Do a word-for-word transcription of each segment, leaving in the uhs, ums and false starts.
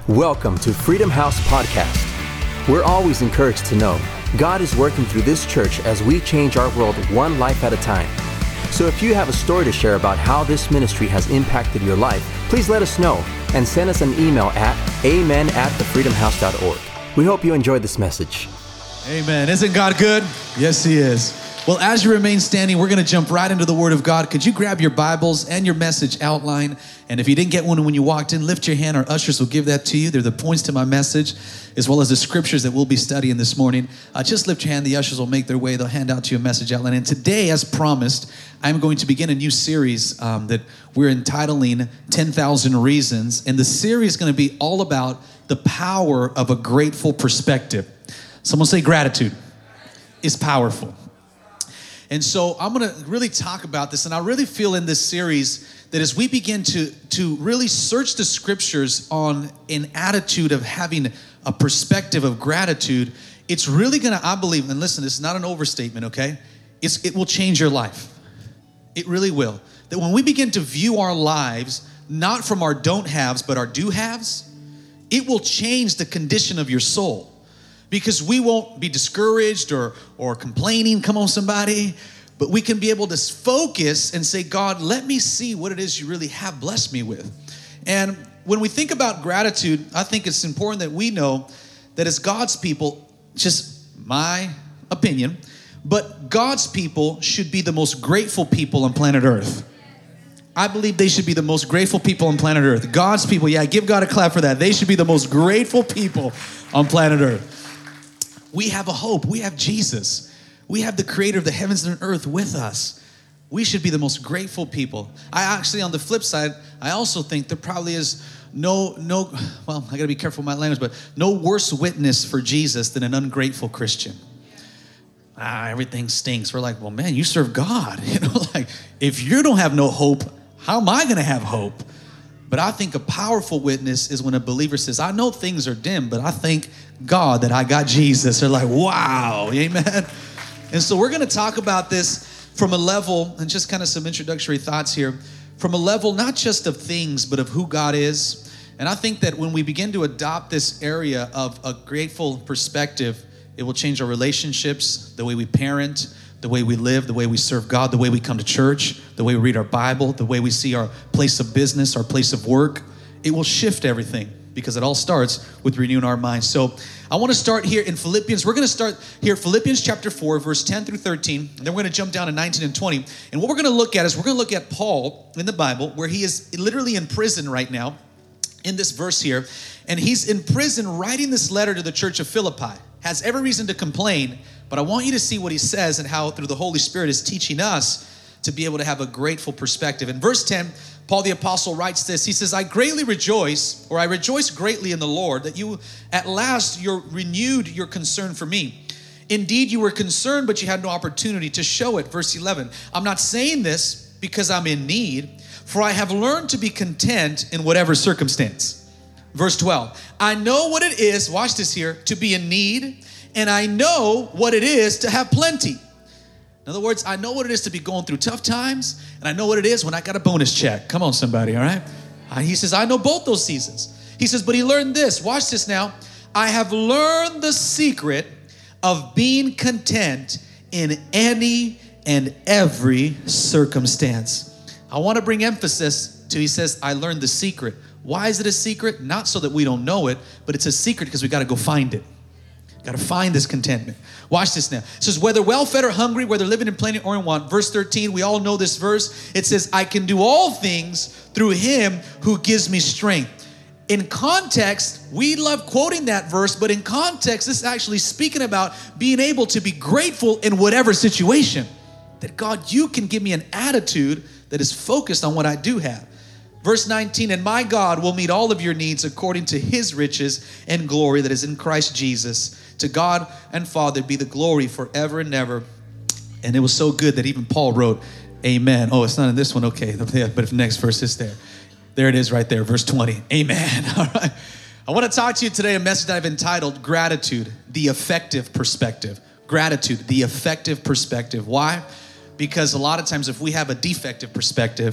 Welcome to Freedom House Podcast. We're always encouraged to know God is working through this church as we change our world one life at a time. So if you have a story to share about how this ministry has impacted your life, please let us know and send us an email at amen at the freedom house dot org. We hope you enjoyed this message. Amen. Isn't God good? Yes, He is. Well, as you remain standing, we're going to jump right into the Word of God. Could you grab your Bibles and your message outline? And if you didn't get one when you walked in, lift your hand. Our ushers will give that to you. They're the points to my message, as well as the scriptures that we'll be studying this morning. Uh, just lift your hand. The ushers will make their way. They'll hand out to you a message outline. And today, as promised, I'm going to begin a new series um, that we're entitling ten thousand Reasons. And the series is going to be all about the power of a grateful perspective. Someone say gratitude is powerful. And so I'm going to really talk about this, and I really feel in this series that as we begin to, to really search the scriptures on an attitude of having a perspective of gratitude, it's really going to, I believe, and listen, this is not an overstatement, okay? It's, it will change your life. It really will. That when we begin to view our lives, not from our don't haves, but our do haves, it will change the condition of your soul. Because we won't be discouraged or, or complaining, come on somebody, but we can be able to focus and say, God, let me see what it is you really have blessed me with. And when we think about gratitude, I think it's important that we know that as God's people, just my opinion, but God's people should be the most grateful people on planet Earth. I believe they should be the most grateful people on planet Earth. God's people, yeah, give God a clap for that. They should be the most grateful people on planet Earth. We have a hope. We have Jesus. We have the creator of the heavens and earth with us. We should be the most grateful people. I actually, on the flip side, I also think there probably is no, no, well, I gotta be careful with my language, but no worse witness for Jesus than an ungrateful Christian. Ah, everything stinks. We're like, well, man, you serve God. You know, like, if you don't have no hope, how am I gonna have hope? But I think a powerful witness is when a believer says, I know things are dim, but I thank God that I got Jesus. They're like, wow, amen. And so we're going to talk about this from a level, and just kind of some introductory thoughts here, from a level not just of things, but of who God is. And I think that when we begin to adopt this area of a grateful perspective, it will change our relationships, the way we parent, the way we live, the way we serve God, the way we come to church, the way we read our Bible, the way we see our place of business, our place of work. It will shift everything because it all starts with renewing our minds. So I want to start here in Philippians. We're going to start here, Philippians chapter four, verse ten through thirteen. And then we're going to jump down to nineteen and twenty. And what we're going to look at is we're going to look at Paul in the Bible, where he is literally in prison right now in this verse here. And he's in prison writing this letter to the church of Philippi. Has every reason to complain, but I want you to see what he says and how through the Holy Spirit is teaching us to be able to have a grateful perspective. In verse ten, Paul the apostle writes this. He says, I greatly rejoice, or I rejoice greatly in the Lord, that you at last you're renewed your concern for me. Indeed, you were concerned, but you had no opportunity to show it. Verse eleven, I'm not saying this because I'm in need, for I have learned to be content in whatever circumstance. Verse twelve, I know what it is, watch this here, to be in need, and I know what it is to have plenty. In other words, I know what it is to be going through tough times, and I know what it is when I got a bonus check. Come on, somebody, all right? Uh, he says, I know both those seasons. He says, but he learned this. Watch this now. I have learned the secret of being content in any and every circumstance. I want to bring emphasis to, he says, I learned the secret. Why is it a secret? Not so that we don't know it, but it's a secret because we got to go find it. Got to find this contentment. Watch this now. It says, whether well-fed or hungry, whether living in plenty or in want. Verse thirteen, we all know this verse. It says, I can do all things through him who gives me strength. In context, we love quoting that verse, but in context, this is actually speaking about being able to be grateful in whatever situation. That God, you can give me an attitude that is focused on what I do have. Verse nineteen, and my God will meet all of your needs according to his riches and glory that is in Christ Jesus. To God and Father be the glory forever and ever. And it was so good that even Paul wrote, amen. Oh, it's not in this one. Okay, but if the next verse is there. There it is right there, verse twenty. Amen. All right. I want to talk to you today a message that I've entitled Gratitude, the Effective Perspective. Gratitude, the effective perspective. Why? Because a lot of times if we have a defective perspective,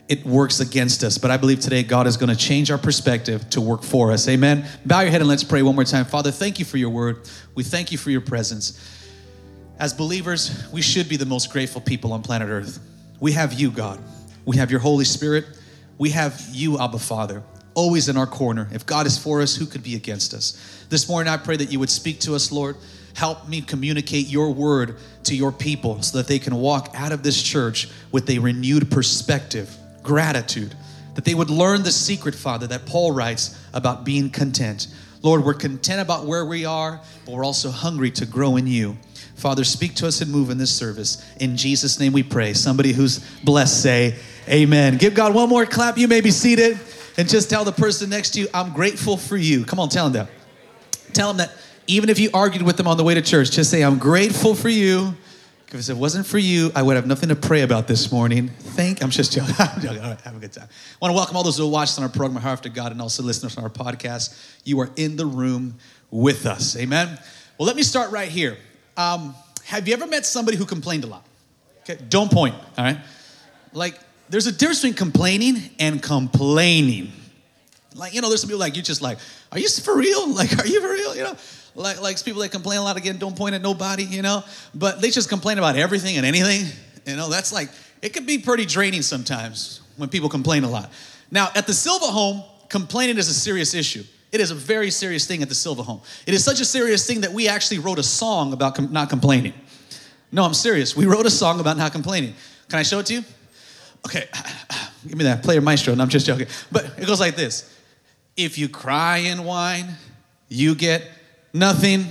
it works against us. But I believe today God is going to change our perspective to work for us. Amen. Bow your head and let's pray one more time. Father, thank you for your word. We thank you for your presence. As believers, we should be the most grateful people on planet Earth. We have you, God. We have your Holy Spirit. We have you, Abba Father, always in our corner. If God is for us, who could be against us? This morning, I pray that you would speak to us, Lord. Help me communicate your word to your people so that they can walk out of this church with a renewed perspective, gratitude, that they would learn the secret, Father, that Paul writes about being content. Lord, we're content about where we are, but we're also hungry to grow in you. Father, speak to us and move in this service. In Jesus' name we pray. Somebody who's blessed say amen. Give God one more clap. You may be seated and just tell the person next to you, I'm grateful for you. Come on, tell them that. Tell them that even if you argued with them on the way to church, just say, I'm grateful for you. Because if it wasn't for you, I would have nothing to pray about this morning. Thank, I'm just joking. I'm joking. All right, have a good time. I want to welcome all those who watch us on our program, Heart After God, and also listeners on our podcast. You are in the room with us. Amen. Well, let me start right here. Um, have you ever met somebody who complained a lot? Okay, don't point, all right? Like, there's a difference between complaining and complaining. Like, you know, there's some people like, you just like, are you for real? Like, are you for real? You know, like, like people that complain a lot, again, don't point at nobody, you know, but they just complain about everything and anything. You know, that's like, it can be pretty draining sometimes when people complain a lot. Now, at the Silva home, complaining is a serious issue. It is a very serious thing at the Silva home. It is such a serious thing that we actually wrote a song about com- not complaining. No, I'm serious. We wrote a song about not complaining. Can I show it to you? Okay, give me that player maestro. No, I'm just joking. But it goes like this. If you cry and whine, you get nothing.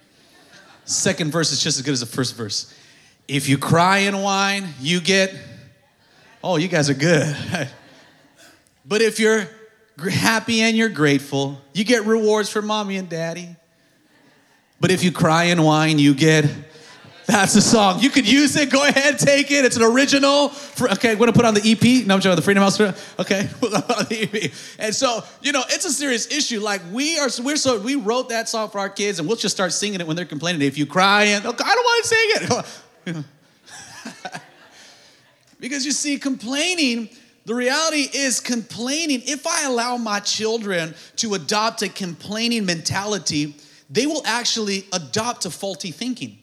Second verse is just as good as the first verse. If you cry and whine, you get, oh, you guys are good. But if you're happy and you're grateful, you get rewards from mommy and daddy. But if you cry and whine, you get, that's the song. You could use it. Go ahead, take it. It's an original. For, okay, I'm going to put on the E P. No, I'm joking, the Freedom House. Okay, put on the E P. And so, you know, it's a serious issue. Like we are, we're so, we wrote that song for our kids and we'll just start singing it when they're complaining. If you cry and, okay, I don't want to sing it. Because you see, complaining, the reality is complaining, if I allow my children to adopt a complaining mentality, they will actually adopt a faulty thinking.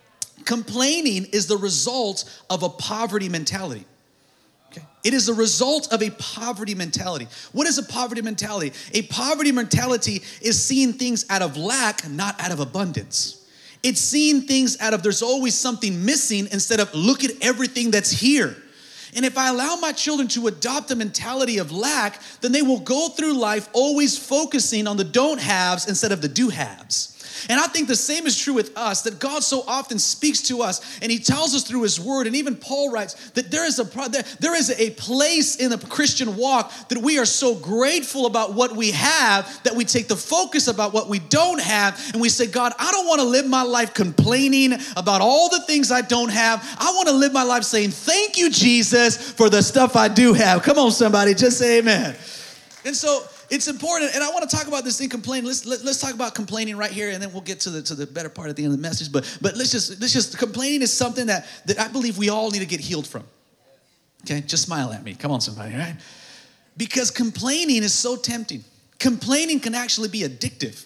Complaining is the result of a poverty mentality. Okay? It is the result of a poverty mentality. What is a poverty mentality? A poverty mentality is seeing things out of lack, not out of abundance. It's seeing things out of there's always something missing instead of look at everything that's here. And if I allow my children to adopt a mentality of lack, then they will go through life always focusing on the don't haves instead of the do haves. And I think the same is true with us, that God so often speaks to us and he tells us through his word. And even Paul writes that there is a there is a place in the Christian walk that we are so grateful about what we have that we take the focus about what we don't have. And we say, God, I don't want to live my life complaining about all the things I don't have. I want to live my life saying, thank you, Jesus, for the stuff I do have. Come on, somebody, just say amen. And so it's important, and I want to talk about this thing, complaining. Let's let, let's talk about complaining right here, and then we'll get to the to the better part at the end of the message. But but let's just let's just complaining is something that that I believe we all need to get healed from. Okay, just smile at me. Come on, somebody, all right? Because complaining is so tempting. Complaining can actually be addictive.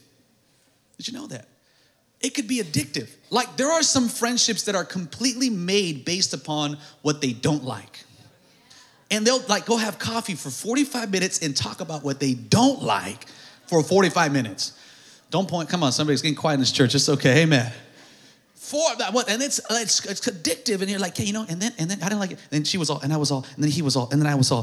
Did you know that? It could be addictive. Like there are some friendships that are completely made based upon what they don't like. And they'll like go have coffee for forty-five minutes and talk about what they don't like for forty-five minutes. Don't point, come on, somebody's getting quiet in this church. It's okay, amen. For that, what, and it's, it's it's addictive, and you're like, hey, you know, and then and then I didn't like it. And then she was all, and I was all, and then he was all, and then I was all.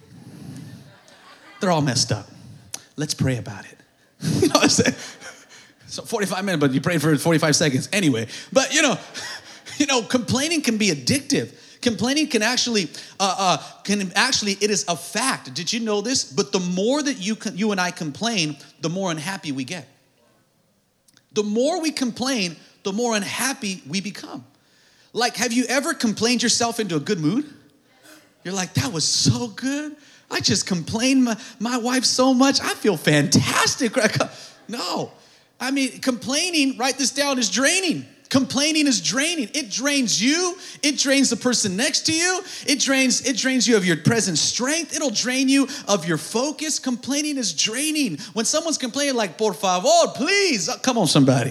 They're all messed up. Let's pray about it. You know what I'm saying? So forty-five minutes, but you prayed for forty-five seconds anyway. But you know, you know, complaining can be addictive. Complaining can actually, uh, uh, can actually, it is a fact. Did you know this? But the more that you can, you and I complain, the more unhappy we get. The more we complain, the more unhappy we become. Like, have you ever complained yourself into a good mood? You're like, that was so good. I just complained my, my wife so much. I feel fantastic. No. I mean, complaining, write this down, is draining. Complaining is draining. It drains you. It drains the person next to you. It drains, it drains you of your present strength. It'll drain you of your focus. Complaining is draining. When someone's complaining like, por favor, please, oh, come on, somebody.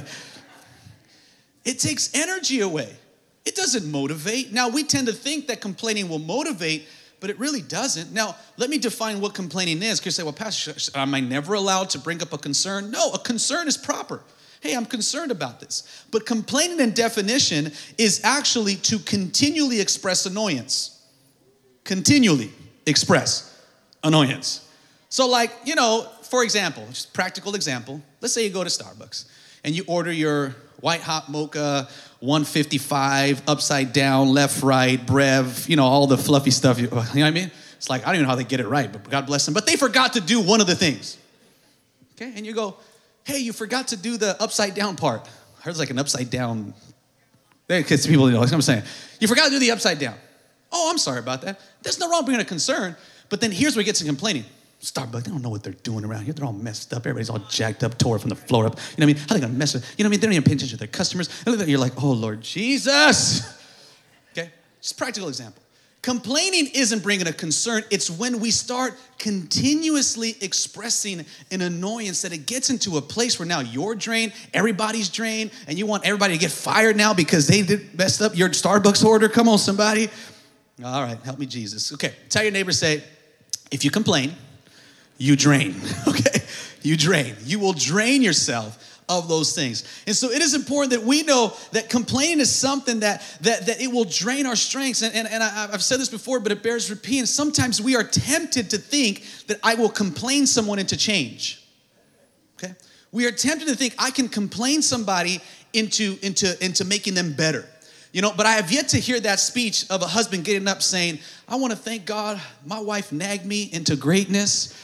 It takes energy away. It doesn't motivate. Now, we tend to think that complaining will motivate, but it really doesn't. Now, let me define what complaining is. Because you say, well, Pastor, am I never allowed to bring up a concern? No, a concern is proper. Hey, I'm concerned about this. But complaining in definition is actually to continually express annoyance. Continually express annoyance. So like, you know, for example, just practical example. Let's say you go to Starbucks and you order your white hot mocha, one fifty-five, upside down, left, right, brev, you know, all the fluffy stuff. You, you know what I mean? It's like, I don't even know how they get it right, but God bless them. But they forgot to do one of the things. Okay, and you go, hey, you forgot to do the upside down part. I heard it's like an upside down. Because people, you know, like I'm saying, you forgot to do the upside down. Oh, I'm sorry about that. There's no wrong bringing a concern. But then here's where it gets to complaining. Starbucks, they don't know what they're doing around here. They're all messed up. Everybody's all jacked up, tore from the floor up. You know what I mean? How are they going to mess with, you know what I mean? They don't even pay attention to their customers. You're like, oh, Lord Jesus. Okay? Just a practical example. Complaining isn't bringing a concern. It's when we start continuously expressing an annoyance that it gets into a place where now you're drained, everybody's drained, and you want everybody to get fired now because they did messed up your Starbucks order. Come on, somebody. All right, help me, Jesus. Okay, tell your neighbor, say, if you complain, you drain, okay? You drain. You will drain yourself of those things. And so it is important that we know that complaining is something that that, that it will drain our strengths. And, and, and I, I've said this before, but it bears repeating. Sometimes we are tempted to think that I will complain someone into change, okay? We are tempted to think I can complain somebody into, into, into making them better. You know, but I have yet to hear that speech of a husband getting up saying, I want to thank God my wife nagged me into greatness.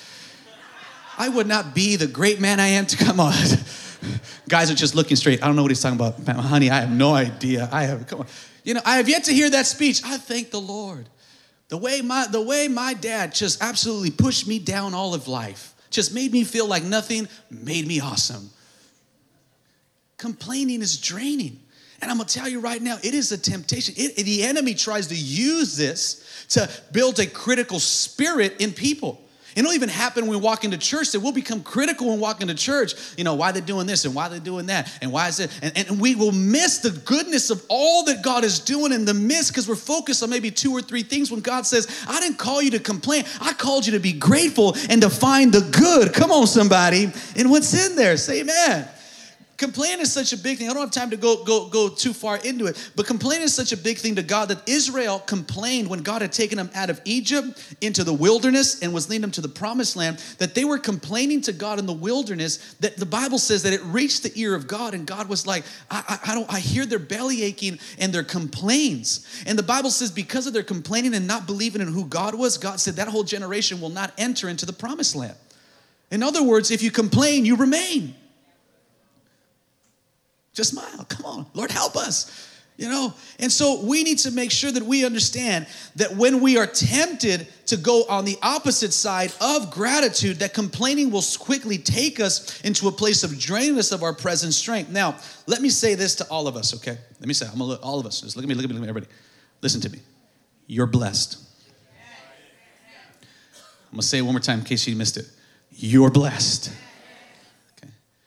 I would not be the great man I am to come on. Guys are just looking straight. I don't know what he's talking about. Honey, I have no idea. I have, come on. You know, I have yet to hear that speech. I thank the Lord. The way my, the way my dad just absolutely pushed me down all of life, just made me feel like nothing, made me awesome. Complaining is draining. And I'm going to tell you right now, it is a temptation. It, the enemy tries to use this to build a critical spirit in people. It'll even happen when we walk into church that we'll become critical when we walk into church. You know, why they're doing this and why they're doing that and why is it? And, and we will miss the goodness of all that God is doing in the midst because we're focused on maybe two or three things when God says, I didn't call you to complain. I called you to be grateful and to find the good. Come on, somebody. And what's in there? Say amen. Complaining is such a big thing. I don't have time to go, go, go too far into it, but complaining is such a big thing to God that Israel complained when God had taken them out of Egypt into the wilderness and was leading them to the promised land, that they were complaining to God in the wilderness, that the Bible says that it reached the ear of God and God was like, I, I, I don't, I hear their belly aching and their complaints. And the Bible says because of their complaining and not believing in who God was, God said that whole generation will not enter into the promised land. In other words, if you complain, you remain. Just smile. Come on. Lord, help us. You know? And so we need to make sure that we understand that when we are tempted to go on the opposite side of gratitude, that complaining will quickly take us into a place of draining us of our present strength. Now, let me say this to all of us, okay? Let me say, I'm gonna look, all of us. Just look at me, look at me, look at me, everybody. Listen to me. You're blessed. I'm gonna say it one more time in case you missed it. You're blessed. Okay.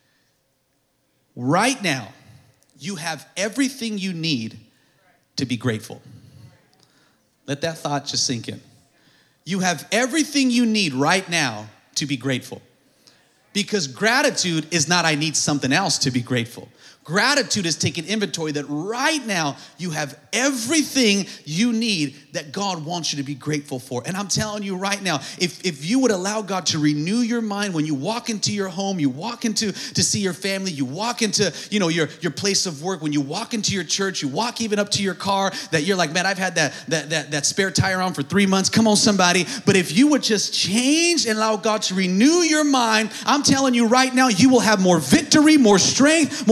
Right now, you have everything you need to be grateful. Let that thought just sink in. You have everything you need right now to be grateful. Because gratitude is not I need something else to be grateful. Gratitude is taking inventory that right now you have everything you need that God wants you to be grateful for. And I'm telling you right now, if, if you would allow God to renew your mind when you walk into your home, you walk into to see your family, you walk into, you know, your, your place of work, when you walk into your church, you walk even up to your car, that you're like, man, I've had that, that, that, that spare tire on for three months. Come on, somebody. But if you would just change and allow God to renew your mind, I'm telling you right now, you will have more victory, more strength, more anointing,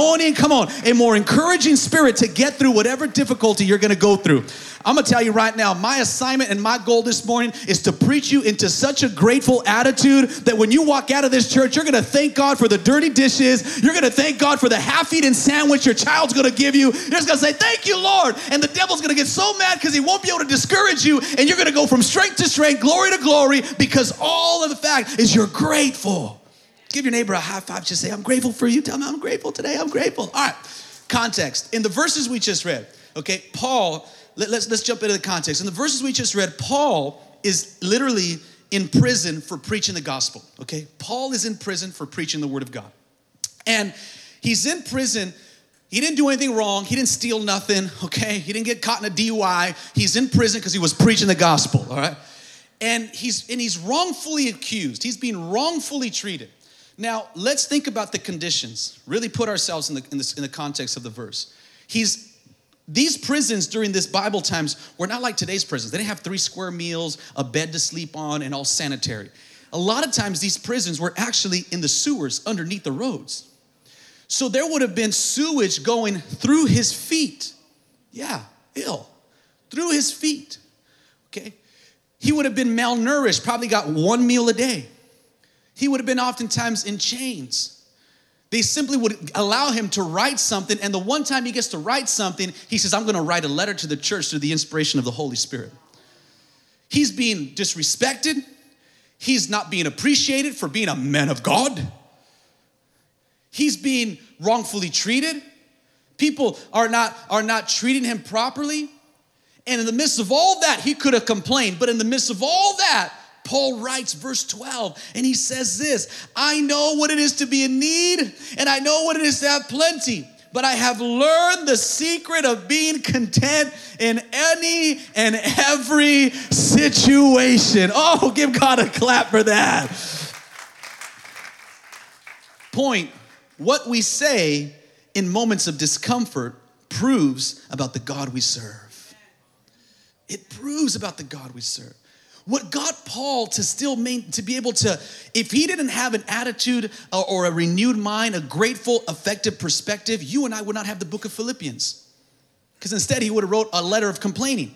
anointing, come on, a more encouraging spirit to get through whatever difficulty you're gonna go through. I'm gonna tell you right now, my assignment and my goal this morning is to preach you into such a grateful attitude that when you walk out of this church, you're gonna thank God for the dirty dishes. You're gonna thank God for the half-eaten sandwich your child's gonna give you. You're just gonna say, thank you, Lord. And the devil's gonna get so mad because he won't be able to discourage you. And you're gonna go from strength to strength, glory to glory, because all of the fact is you're grateful. Give your neighbor a high five. Just say, I'm grateful for you. Tell me I'm grateful today. I'm grateful. All right, context. In the verses we just read, okay, Paul, let, let's, let's jump into the context. In the verses we just read, Paul is literally in prison for preaching the gospel, okay? Paul is in prison for preaching the word of God. And he's in prison. He didn't do anything wrong. He didn't steal nothing, okay? He didn't get caught in a D U I. He's in prison because he was preaching the gospel, all right? And he's and he's wrongfully accused. He's being wrongfully treated. Now, let's think about the conditions. Really put ourselves in the, in the, in the context of the verse. He's These prisons during this Bible times were not like today's prisons. They didn't have three square meals, a bed to sleep on, and all sanitary. A lot of times these prisons were actually in the sewers underneath the roads. So there would have been sewage going through his feet. Yeah, ill. Through his feet, okay? He would have been malnourished, probably got one meal a day. He would have been oftentimes in chains. They simply would allow him to write something, and the one time he gets to write something, he says, I'm gonna write a letter to the church through the inspiration of the Holy Spirit. He's being disrespected. He's not being appreciated for being a man of God. He's being wrongfully treated. People are not, are not treating him properly. And in the midst of all that, he could have complained, but in the midst of all that, Paul writes verse twelve, and he says this, I know what it is to be in need, and I know what it is to have plenty, but I have learned the secret of being content in any and every situation. Oh, give God a clap for that. Point, what we say in moments of discomfort proves about the God we serve. It proves about the God we serve. What got Paul to still main, to be able to, if he didn't have an attitude or, or a renewed mind, a grateful, effective perspective, you and I would not have the book of Philippians. Because instead he would have wrote a letter of complaining.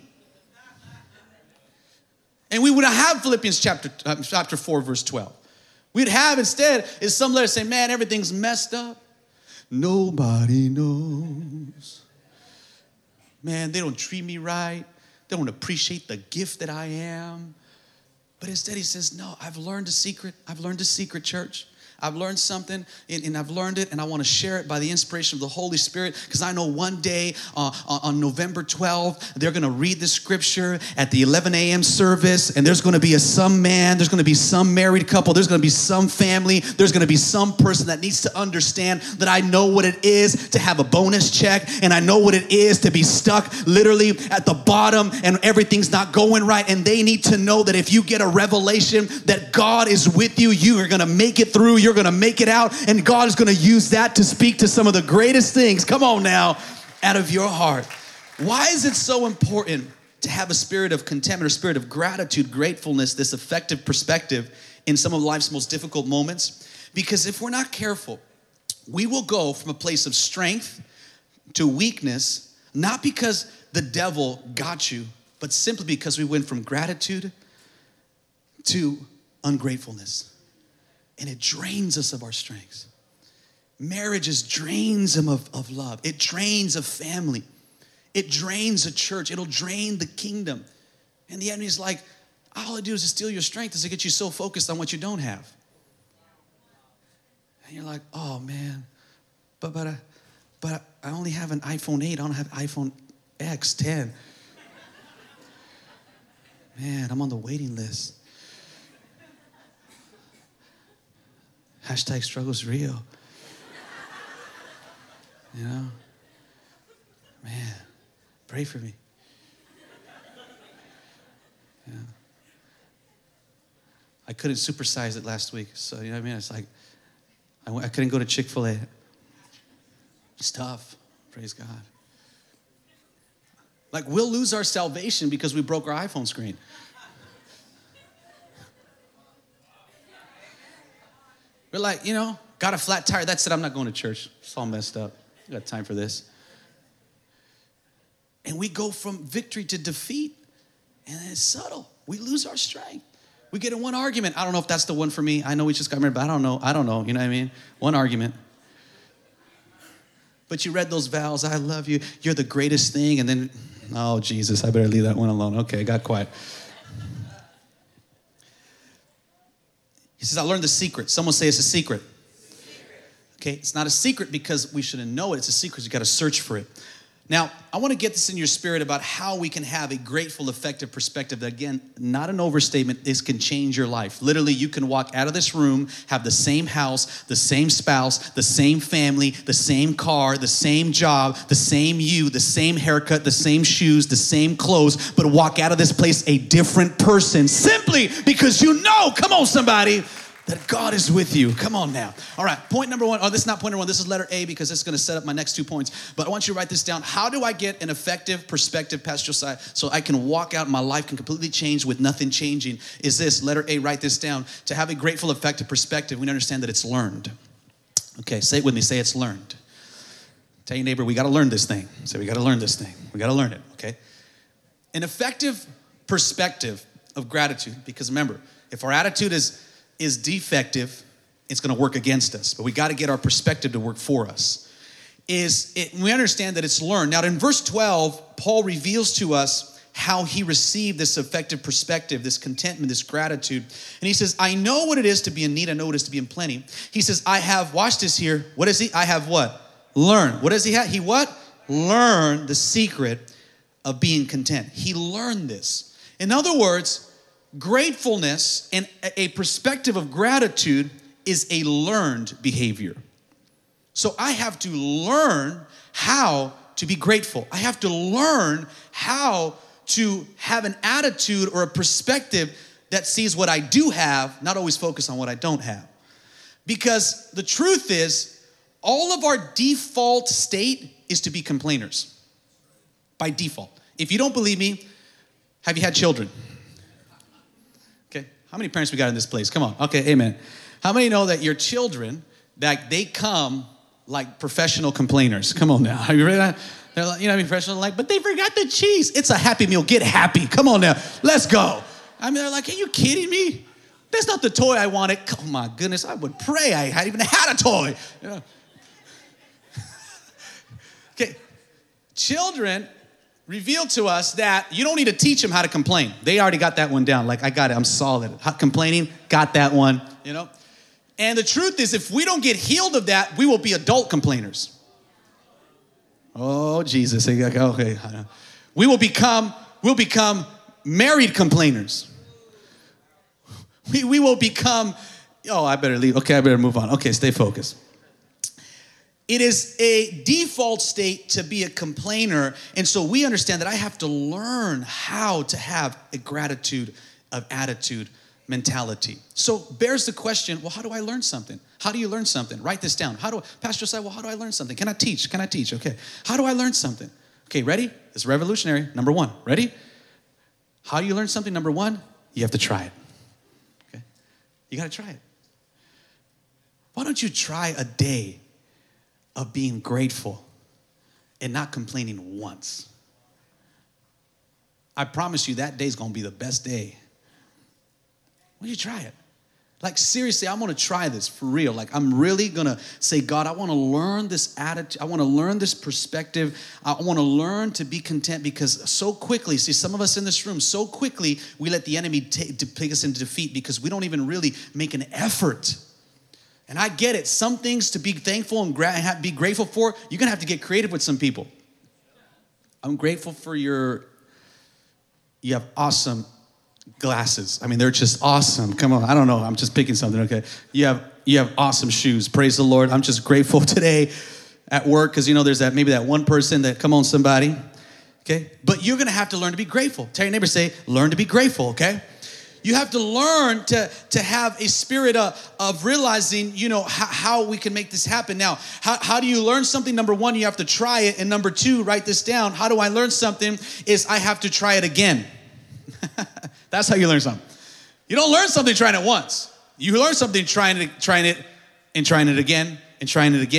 And we would have Philippians chapter, uh, chapter four, verse twelve. We'd have instead is some letter saying, man, everything's messed up. Nobody knows. Man, they don't treat me right. They don't appreciate the gift that I am. But instead he says, no, I've learned a secret. I've learned a secret, church. I've learned something, and, and I've learned it, and I want to share it by the inspiration of the Holy Spirit, because I know one day uh, on November twelfth, they're going to read the scripture at the eleven a.m. service, and there's going to be a some man, there's going to be some married couple, there's going to be some family, there's going to be some person that needs to understand that I know what it is to have a bonus check, and I know what it is to be stuck literally at the bottom, and everything's not going right, and they need to know that if you get a revelation that God is with you, you are going to make it through, you're going to make it out, and God is going to use that to speak to some of the greatest things, come on now, out of your heart. Why is it so important to have a spirit of contentment, a spirit of gratitude, gratefulness, this effective perspective in some of life's most difficult moments? Because if we're not careful, we will go from a place of strength to weakness, not because the devil got you, but simply because we went from gratitude to ungratefulness. And it drains us of our strengths. Marriages drains them of, of love. It drains a family. It drains a church. It'll drain the kingdom. And the enemy's like, all I do is to steal your strength is to get you so focused on what you don't have. And you're like, oh man, but but I, but I only have an iPhone eight. I don't have iPhone X ten. Man, I'm on the waiting list. Hashtag struggle's real. You know? Man, pray for me. Yeah. I couldn't supersize it last week, so you know what I mean? It's like, I, I couldn't go to Chick-fil-A. It's tough, praise God. Like, we'll lose our salvation because we broke our iPhone screen. We're like, you know, got a flat tire. That's it. I'm not going to church. It's all messed up. I got time for this. And we go from victory to defeat, and it's subtle. We lose our strength. We get in one argument. I don't know if that's the one for me. I know we just got married, but I don't know. I don't know. You know what I mean? One argument. But you read those vows. I love you. You're the greatest thing. And then, oh, Jesus, I better leave that one alone. Okay, got quiet. He says, I learned the secret. Someone say it's a secret. Okay, it's not a secret because we shouldn't know it. It's a secret. You got to search for it. Now, I want to get this in your spirit about how we can have a grateful, effective perspective that, again, not an overstatement, this can change your life. Literally, you can walk out of this room, have the same house, the same spouse, the same family, the same car, the same job, the same you, the same haircut, the same shoes, the same clothes, but walk out of this place a different person simply because you know, come on, somebody, that God is with you. Come on now. All right, point number one. Oh, this is not point number one. This is letter A because it's going to set up my next two points. But I want you to write this down. How do I get an effective perspective, Pastor Josiah, so I can walk out, my life can completely change with nothing changing? Is this, letter A, write this down. To have a grateful, effective perspective, we understand that it's learned. Okay, say it with me. Say it's learned. Tell your neighbor, we got to learn this thing. Say, we got to learn this thing. We got to learn it, okay? An effective perspective of gratitude, because remember, if our attitude is is defective, it's going to work against us. But we got to get our perspective to work for us. Is it, we understand that it's learned. Now, in verse twelve, Paul reveals to us how he received this effective perspective, this contentment, this gratitude. And he says, I know what it is to be in need. I know what it is to be in plenty. He says, I have, watch this here. What is he? I have what? Learned. What does he have? He what? Learned the secret of being content. He learned this. In other words, gratefulness and a perspective of gratitude is a learned behavior. So I have to learn how to be grateful. I have to learn how to have an attitude or a perspective that sees what I do have, not always focus on what I don't have. Because the truth is, all of our default state is to be complainers. By default. If you don't believe me, have you had children? How many parents we got in this place? Come on. Okay, amen. How many know that your children, that they come like professional complainers? Come on now. Have you read that? They're like, you know, I mean, professional, like, but they forgot the cheese. It's a Happy Meal. Get happy. Come on now. Let's go. I mean, they're like, are you kidding me? That's not the toy I wanted. Oh my goodness, I would pray I had even had a toy. You know? Okay, children revealed to us that you don't need to teach them how to complain. They already got that one down. Like, I got it. I'm solid. Complaining, got that one, you know? And the truth is, if we don't get healed of that, we will be adult complainers. Oh, Jesus. Okay. We will become, we'll become married complainers. We, we will become, oh, I better leave. Okay, I better move on. Okay, stay focused. It is a default state to be a complainer. And so we understand that I have to learn how to have a gratitude of attitude mentality. So bears the question, well, how do I learn something? How do you learn something? Write this down. How do Pastor said, well, how do I learn something? Can I teach? Can I teach? Okay. How do I learn something? Okay, ready? It's revolutionary. Number one, ready? How do you learn something? Number one, you have to try it. Okay. You got to try it. Why don't you try a day of being grateful and not complaining once? I promise you that day's gonna be the best day. Why don't you try it? Like, seriously, I'm gonna try this for real. Like, I'm really gonna say, God, I wanna learn this attitude. I wanna learn this perspective. I wanna learn to be content, because so quickly, see, some of us in this room, so quickly we let the enemy take, to take us into defeat because we don't even really make an effort. And I get it. Some things to be thankful and gra- be grateful for, you're going to have to get creative with some people. I'm grateful for your, you have awesome glasses. I mean, they're just awesome. Come on. I don't know. I'm just picking something, okay? You have, you have awesome shoes. Praise the Lord. I'm just grateful today at work because, you know, there's that maybe that one person that, come on, somebody, okay? But you're going to have to learn to be grateful. Tell your neighbor, say, learn to be grateful, okay? You have to learn to, to have a spirit of, of realizing, you know, how, how we can make this happen. Now, how, how do you learn something? Number one, you have to try it. And number two, write this down. How do I learn something? Is I have to try it again. That's how you learn something. You don't learn something trying it once. You learn something trying it, trying it and trying it again and trying it again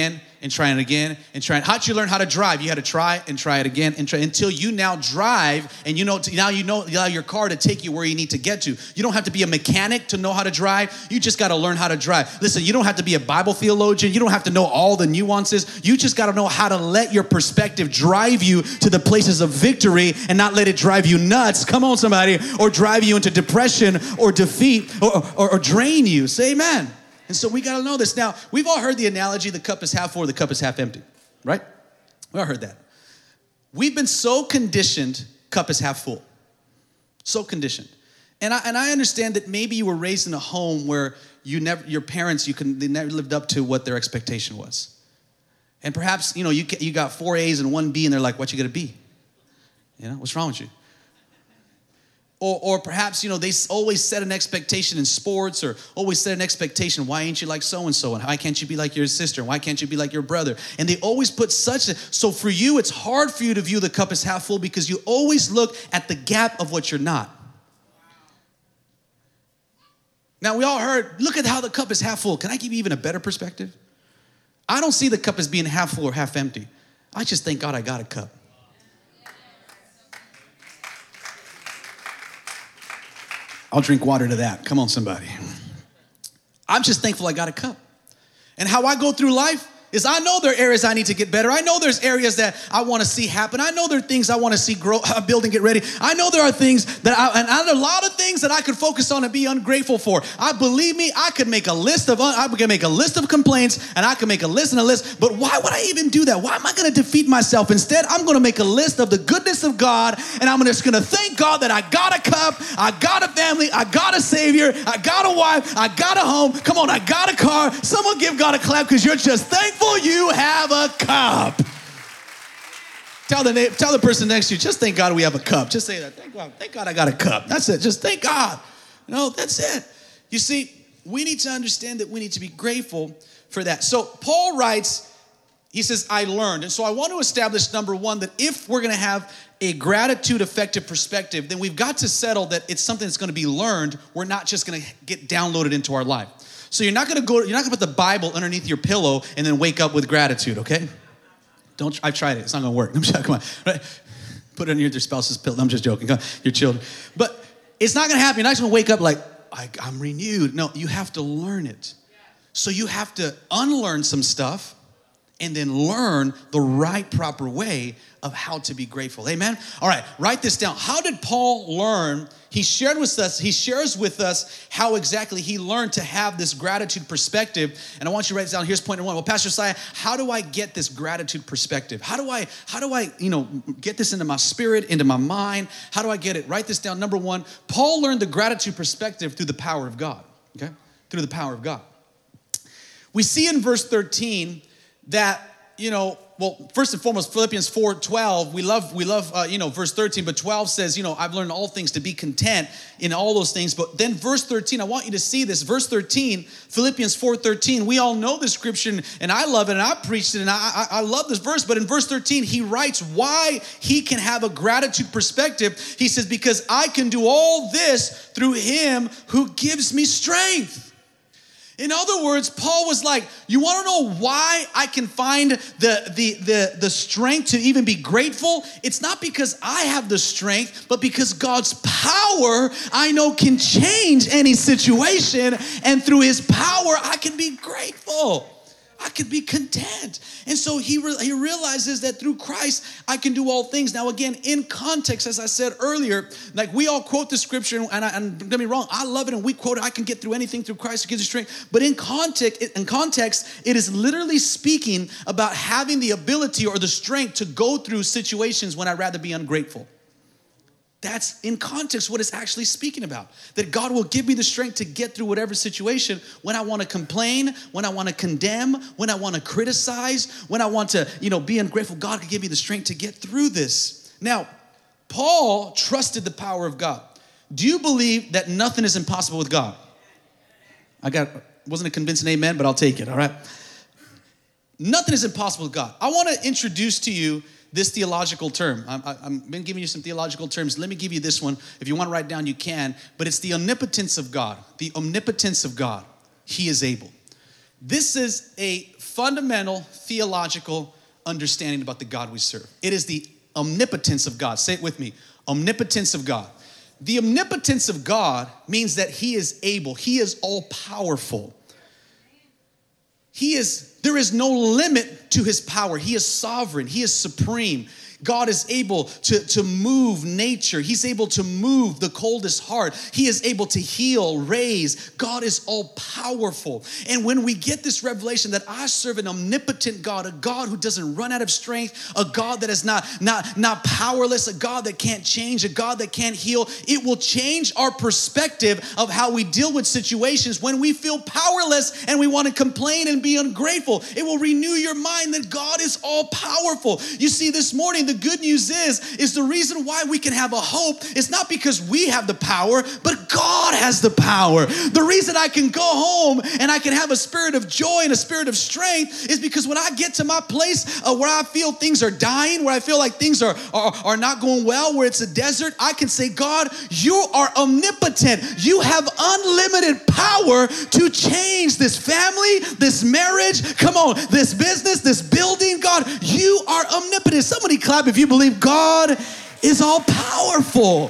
and try it again and try it. How'd you learn how to drive? You had to try and try it again and try until you now drive and you know now you know allow your car to take you where you need to get to. You don't have to be a mechanic to know how to drive. You just got to learn how to drive. Listen, you don't have to be a Bible theologian. You don't have to know all the nuances. You just got to know how to let your perspective drive you to the places of victory and not let it drive you nuts. Come on, somebody, or drive you into depression or defeat or, or, or drain you. Say amen. And so we got to know this. Now, we've all heard the analogy, the cup is half full, the cup is half empty, right? We all heard that. We've been so conditioned, cup is half full. So conditioned. And I, and I understand that maybe you were raised in a home where you never, your parents, you can, they never lived up to what their expectation was. And perhaps, you know, you, you got four A's and one B and they're like, what you got a B? You know, what's wrong with you? Or, or perhaps, you know, they always set an expectation in sports or always set an expectation. Why ain't you like so-and-so? And why can't you be like your sister? Why can't you be like your brother? And they always put such a, so for you, it's hard for you to view the cup as half full because you always look at the gap of what you're not. Now, we all heard, look at how the cup is half full. Can I give you even a better perspective? I don't see the cup as being half full or half empty. I just thank God I got a cup. I'll drink water to that. Come on, somebody. I'm just thankful I got a cup. And how I go through life is I know there are areas I need to get better. I know there's areas that I want to see happen. I know there are things I want to see grow, build and get ready. I know there are things that I, and I, a lot of things that I could focus on and be ungrateful for. I believe me, I could make a list of, I could make a list of complaints and I could make a list and a list, but why would I even do that? Why am I going to defeat myself? Instead, I'm going to make a list of the goodness of God and I'm just going to thank God that I got a cup, I got a family, I got a savior, I got a wife, I got a home. Come on, I got a car. Someone give God a clap because you're just thankful you have a cup. Tell the neighbor, tell the person next to you, just thank God we have a cup. Just say that. Thank God, thank God I got a cup. That's it. Just thank God. No, that's it. You see, we need to understand that we need to be grateful for that. So Paul writes, he says, I learned. And so I want to establish, number one, that if we're going to have a gratitude effective perspective, then we've got to settle that it's something that's going to be learned. We're not just going to get downloaded into our life. So you're not going to go, you're not going to put the Bible underneath your pillow and then wake up with gratitude, okay? Don't, I've tried it. It's not going to work. I'm just, come on, right? Put it underneath your spouse's pillow. I'm just joking. Come on, your children. But it's not going to happen. You're not going to wake up like, I, I'm renewed. No, you have to learn it. So you have to unlearn some stuff and then learn the right, proper way of how to be grateful. Amen? All right, write this down. How did Paul learn? He shared with us, he shares with us how exactly he learned to have this gratitude perspective. And I want you to write this down. Here's point number one. Well, Pastor Saya, how do I get this gratitude perspective? How do I, how do I, you know, get this into my spirit, into my mind? How do I get it? Write this down. Number one, Paul learned the gratitude perspective through the power of God, okay? Through the power of God. We see in verse thirteen that, you know, well, first and foremost, Philippians four twelve, we love, we love, uh, you know, verse thirteen, but twelve says, you know, I've learned all things to be content in all those things. But then verse thirteen, I want you to see this. Verse thirteen, Philippians four thirteen, we all know this scripture and I love it and I preached it and I, I, I love this verse. But in verse thirteen, he writes why he can have a gratitude perspective. He says, because I can do all this through him who gives me strength. In other words, Paul was like, you want to know why I can find the, the, the, the strength to even be grateful? It's not because I have the strength, but because God's power, I know, can change any situation. And through his power, I can be grateful. I can be content. And so he, re- he realizes that through Christ, I can do all things. Now, again, in context, as I said earlier, like we all quote the scripture, and, I, and don't get me wrong, I love it, and we quote it, I can get through anything through Christ who gives you strength. But in context, in context, it is literally speaking about having the ability or the strength to go through situations when I'd rather be ungrateful. That's in context what it's actually speaking about. That God will give me the strength to get through whatever situation when I want to complain, when I want to condemn, when I want to criticize, when I want to, you know, be ungrateful. God can give me the strength to get through this. Now, Paul trusted the power of God. Do you believe that nothing is impossible with God? I got, wasn't a convincing amen, but I'll take it, all right? Nothing is impossible with God. I want to introduce to you this theological term. I'm, I've been giving you some theological terms. Let me give you this one. If you want to write down, you can. But it's the omnipotence of God. The omnipotence of God. He is able. This is a fundamental theological understanding about the God we serve. It is the omnipotence of God. Say it with me. Omnipotence of God. The omnipotence of God means that he is able. He is all powerful. He is, there is no limit to his power. He is sovereign. He is supreme. God is able to, to move nature. He's able to move the coldest heart. He is able to heal, raise. God is all powerful. And when we get this revelation that I serve an omnipotent God, a God who doesn't run out of strength, a God that is not, not, not powerless, a God that can't change, a God that can't heal, it will change our perspective of how we deal with situations when we feel powerless and we want to complain and be ungrateful. It will renew your mind that God is all powerful. You see, this morning, the good news is, is the reason why we can have a hope is not because we have the power, but God has the power. The reason I can go home and I can have a spirit of joy and a spirit of strength is because when I get to my place uh, where I feel things are dying, where I feel like things are, are, are not going well, where it's a desert, I can say, God, you are omnipotent. You have unlimited power to change this family, this marriage, come on, this business, this building. God, you are omnipotent. Somebody clap if you believe God is all powerful.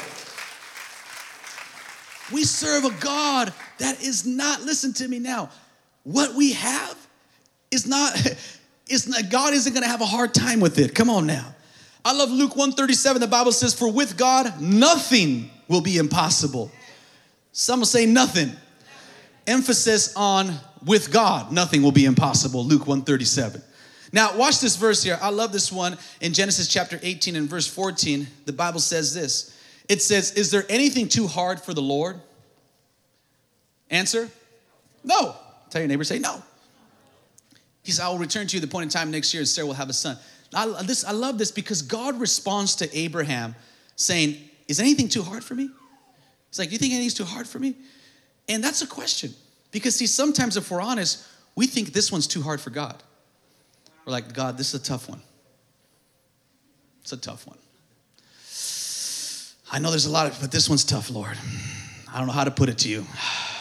We serve a God that is not, listen to me now, what we have is not, is not God isn't going to have a hard time with it. Come on now. I love Luke one thirty-seven. The Bible says, for with God, nothing will be impossible. Some will say nothing. Emphasis on with God, nothing will be impossible. Luke one thirty-seven. Now, watch this verse here. I love this one. In Genesis chapter eighteen and verse fourteen, the Bible says this. It says, is there anything too hard for the Lord? Answer, no. Tell your neighbor, say no. He said, I will return to you at the point in time next year and Sarah will have a son. I, this, I love this because God responds to Abraham saying, is anything too hard for me? He's like, do you think anything's too hard for me? And that's a question. Because see, sometimes if we're honest, we think this one's too hard for God. We're like, God, this is a tough one. It's a tough one. I know there's a lot of, but this one's tough, Lord. I don't know how to put it to you.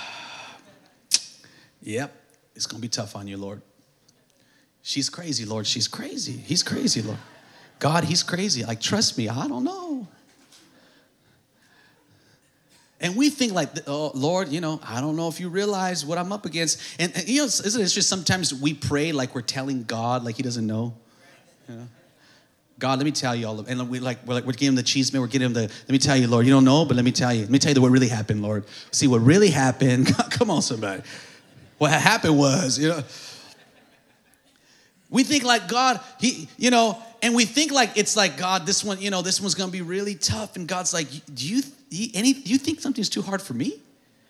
Yep, it's going to be tough on you, Lord. She's crazy, Lord. She's crazy. He's crazy, Lord. God, he's crazy. Like, trust me, I don't know. And we think like, oh, Lord, you know, I don't know if you realize what I'm up against. And, and you know, isn't it just sometimes we pray like we're telling God like he doesn't know? You know? God, let me tell you all of, and we like, we're like, we're giving him the cheese man, we're giving him the, let me tell you, Lord, you don't know, but let me tell you, let me tell you what really happened, Lord. See what really happened. Come on, somebody. What happened was, you know, we think like God, he, you know, and we think like, it's like, God, this one, you know, this one's going to be really tough. And God's like, do you, any, do you think something's too hard for me?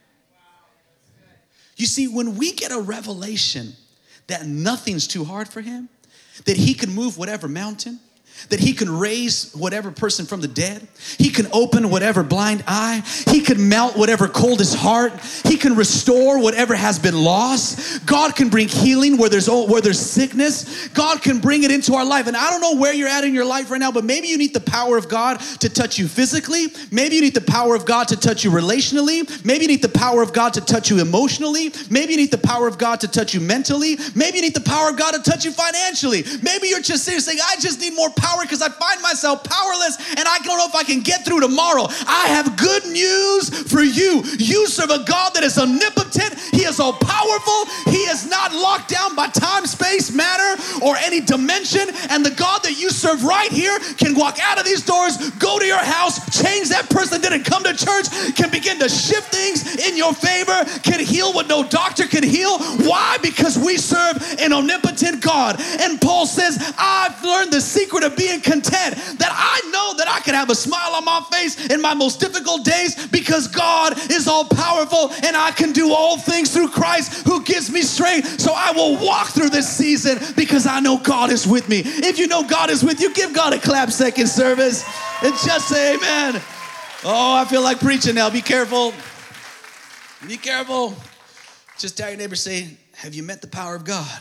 You see, when we get a revelation that nothing's too hard for him, that he can move whatever mountain, that he can raise whatever person from the dead. He can open whatever blind eye. He can melt whatever coldest heart. He can restore whatever has been lost. God can bring healing where there's where there's sickness. God can bring it into our life. And I don't know where you're at in your life right now, but maybe you need the power of God to touch you physically. Maybe you need the power of God to touch you relationally. Maybe you need the power of God to touch you emotionally. Maybe you need the power of God to touch you mentally. Maybe you need the power of God to touch you financially. Maybe you're just sitting saying, I just need more power because I find myself powerless and I don't know if I can get through tomorrow. I have good news for you. You serve a God that is omnipotent. He is all powerful. He is not locked down by time, space, matter, or any dimension. And the God that you serve right here can walk out of these doors, go to your house, change that person that didn't come to church, can begin to shift things in your favor, can heal what no doctor can heal. Why? Because we serve an omnipotent God. And Paul says, I've learned the secret of being content, that I know that I can have a smile on my face in my most difficult days because God is all powerful and I can do all things through Christ who gives me strength. So I will walk through this season because I know God is with me. If you know God is with you, give God a clap second service and just say amen. Oh, I feel like preaching now. Be careful. Be careful. Just tell your neighbor, say, have you met the power of God?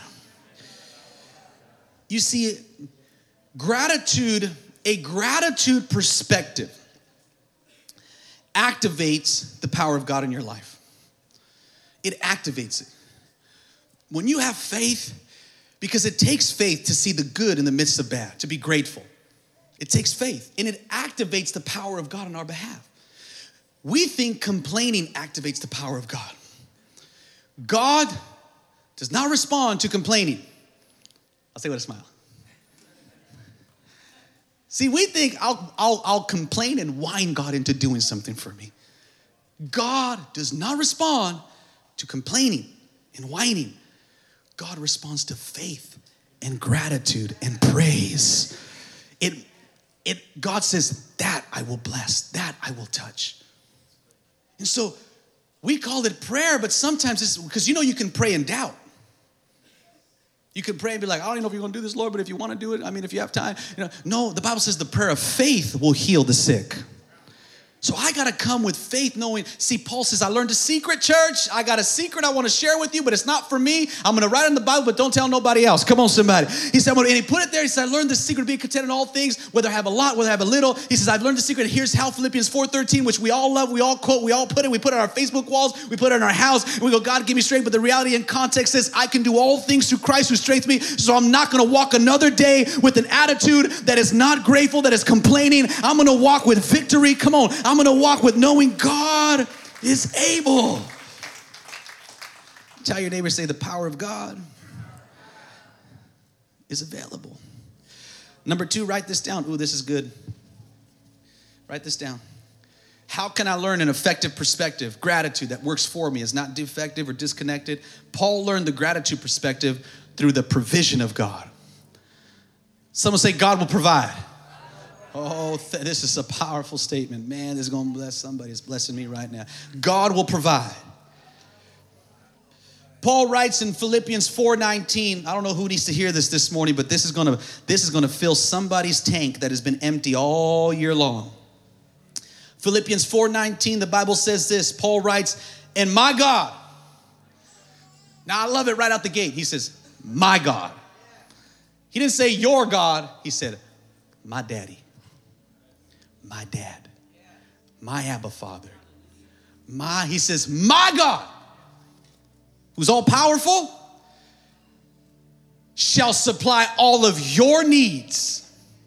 You see, gratitude, a gratitude perspective activates the power of God in your life. It activates it. when you have faith, because it takes faith to see the good in the midst of bad, to be grateful. It takes faith, and it activates the power of God on our behalf. We think complaining activates the power of God. God does not respond to complaining. I'll say with a smile. See, we think I'll, I'll, I'll complain and whine God into doing something for me. God does not respond to complaining and whining. God responds to faith and gratitude and praise. It, it, God says, that I will bless, that I will touch. And so we call it prayer, but sometimes it's because you know you can pray in doubt. You can pray and be like, I don't even know if you're going to do this, Lord, but if you want to do it, I mean, if you have time. You know, no, the Bible says the prayer of faith will heal the sick. So I got to come with faith knowing, see, Paul says, I learned a secret, church. I got a secret I want to share with you, but it's not for me. I'm going to write it in the Bible, but don't tell nobody else. Come on, somebody. He said, and he put it there. He said, I learned the secret of being content in all things, whether I have a lot, whether I have a little. He says, I've learned the secret. Here's how, Philippians four thirteen, which we all love, we all quote, we all put it. We put it on our Facebook walls. We put it in our house. And we go, God, give me strength. But the reality and context is I can do all things through Christ who strengthens me. So I'm not going to walk another day with an attitude that is not grateful, that is complaining. I'm going to walk with victory. Come on. I'm going to walk with no knowing God is able. Tell your neighbor, say the power of God is available. Number two, write this down. Ooh, this is good. Write this down. How can I learn an effective perspective? Gratitude that works for me is not defective or disconnected. Paul learned the gratitude perspective through the provision of God. Someone say, God will provide. Oh, th- this is a powerful statement. Man, this is going to bless somebody. It's blessing me right now. God will provide. Paul writes in Philippians four nineteen. I don't know who needs to hear this this morning, but this is going to this is going to fill somebody's tank that has been empty all year long. Philippians four nineteen, the Bible says this. Paul writes, and my God. Now, I love it right out the gate. He says, my God. He didn't say your God. He said, my daddy. My dad, my Abba Father, my, he says, my God, who's all powerful, shall supply all of your needs.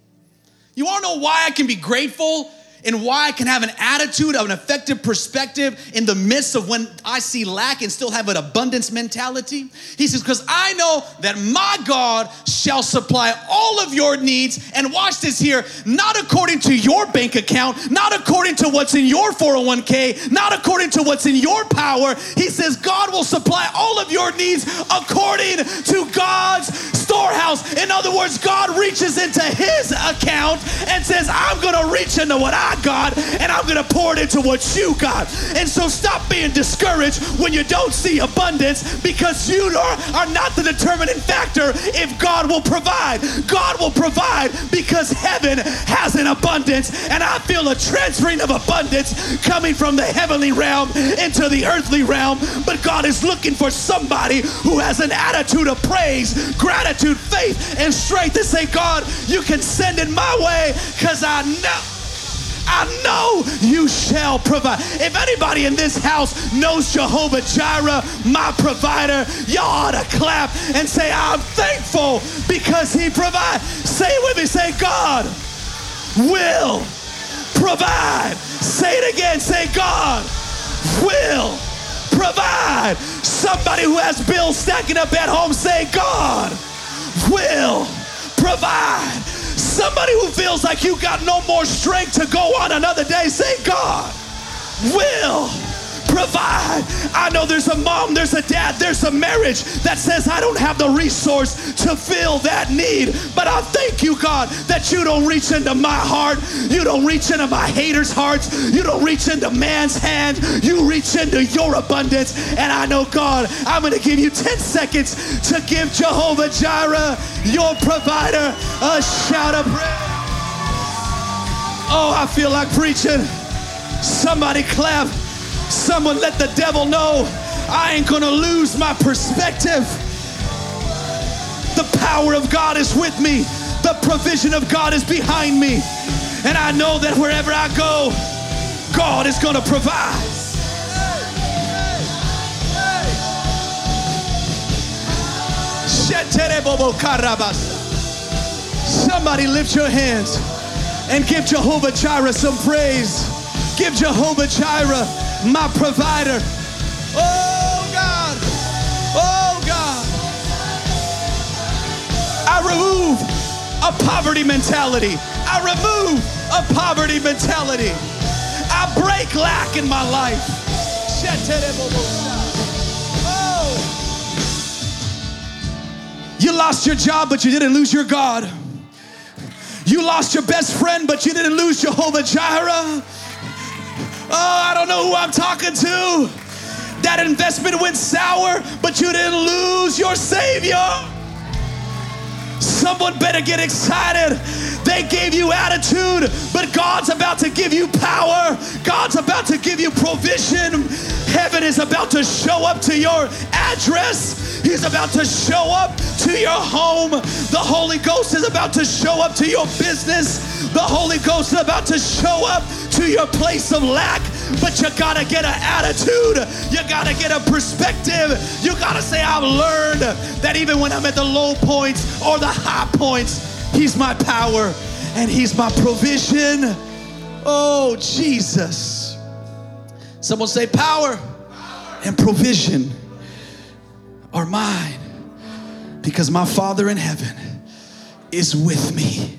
You want to know why I can be grateful and why I can have an attitude of an effective perspective in the midst of when I see lack and still have an abundance mentality? He says, because I know that my God shall supply all of your needs. And watch this here, not according to your bank account, not according to what's in your four oh one k, not according to what's in your power. He says God will supply all of your needs according to God's storehouse. In other words, God reaches into his account and says, I'm going to reach into what I got, and I'm going to pour it into what you got. And so stop being discouraged when you don't see abundance, because you are, are not the determining factor if God will provide. God will provide because heaven has an abundance, and I feel a transferring of abundance coming from the heavenly realm into the earthly realm. But God is looking for somebody who has an attitude of praise, gratitude, faith, and strength to say, God, you can send it my way because I know I know you shall provide. If anybody in this house knows Jehovah Jireh, my provider, y'all ought to clap and say, I'm thankful because he provides. Say it with me, say, God will provide. Say it again, say, God will provide. Somebody who has bills stacking up at home, say, God will provide. Somebody who feels like you got no more strength to go on another day, say, God will provide. I know there's a mom, there's a dad, there's a marriage that says, I don't have the resource to fill that need. But I thank you, God, that you don't reach into my heart. You don't reach into my haters' hearts. You don't reach into man's hand. You reach into your abundance. And I know, God, I'm going to give you ten seconds to give Jehovah Jireh, your provider, a shout of praise. Oh, I feel like preaching. Somebody clap. Someone let the devil know I ain't gonna lose my perspective. The power of God is with me. The provision of God is behind me. And I know that wherever I go, God is gonna provide. Somebody lift your hands and give Jehovah Jireh some praise. Give Jehovah Jireh, my provider. Oh God, oh God. I remove a poverty mentality. I remove a poverty mentality. I break lack in my life. Oh. You lost your job, but you didn't lose your God. You lost your best friend, but you didn't lose Jehovah Jireh. Oh, I don't know who I'm talking to. That investment went sour, but you didn't lose your Savior. Someone better get excited. They gave you attitude, but God's about to give you power. God's about to give you provision. Heaven is about to show up to your address. He's about to show up to your home. The Holy Ghost is about to show up to your business. The Holy Ghost is about to show up to your place of lack. But you gotta get an attitude. You gotta get a perspective. You gotta say, I've learned that even when I'm at the low points or the high points, He's my power and He's my provision. Oh, Jesus. Someone say, power and provision are mine because my Father in heaven is with me.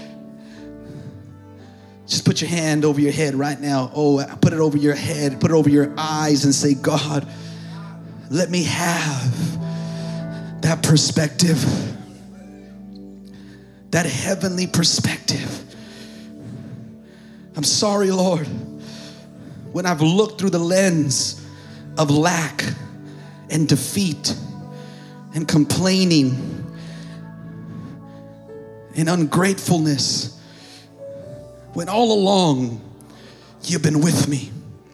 Just put your hand over your head right now. Oh, put it over your head, put it over your eyes and say, God, let me have that perspective, that heavenly perspective. I'm sorry, Lord, when I've looked through the lens of lack and defeat and complaining and ungratefulness, when all along you've been with me.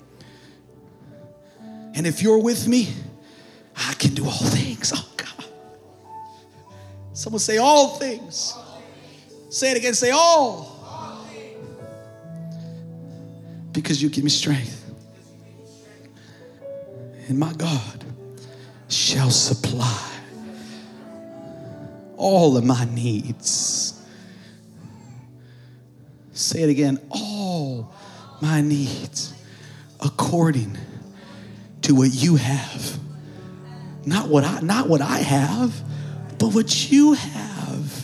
And if you're with me, I can do all things. Oh God. Someone say all things. Say it again, say all. Because you give me strength. And my God shall supply all of my needs. Say it again, all my needs according to what you have. Not what I, not what I have, but what you have.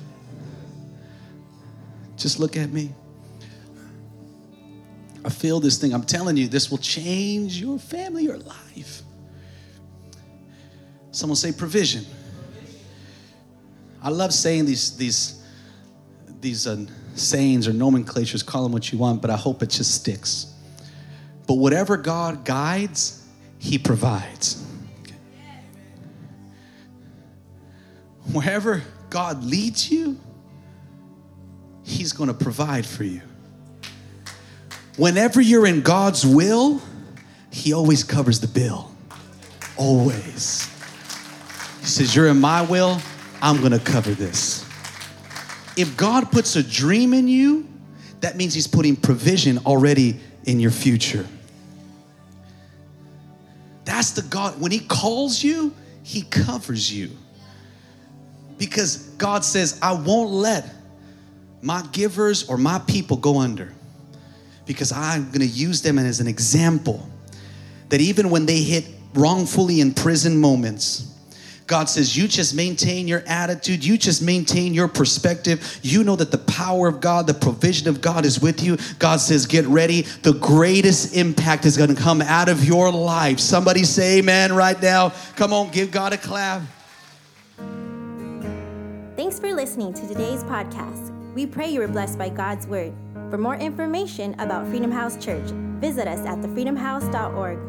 Just look at me. I feel this thing. I'm telling you, this will change your family, your life. Someone say provision. I love saying these, these, these uh, sayings or nomenclatures, call them what you want, but I hope it just sticks. But whatever God guides, He provides. Okay. Wherever God leads you, He's going to provide for you. Whenever you're in God's will, He always covers the bill. Always. He says, you're in my will, I'm going to cover this. If God puts a dream in you, that means He's putting provision already in your future. That's the God. When He calls you, He covers you. Because God says, I won't let my givers or my people go under. Because I'm going to use them as an example. That even when they hit wrongfully in prison moments, God says, you just maintain your attitude. You just maintain your perspective. You know that the power of God, the provision of God is with you. God says, get ready. The greatest impact is going to come out of your life. Somebody say amen right now. Come on, give God a clap. Thanks for listening to today's podcast. We pray you were blessed by God's word. For more information about Freedom House Church, visit us at the freedom house dot org.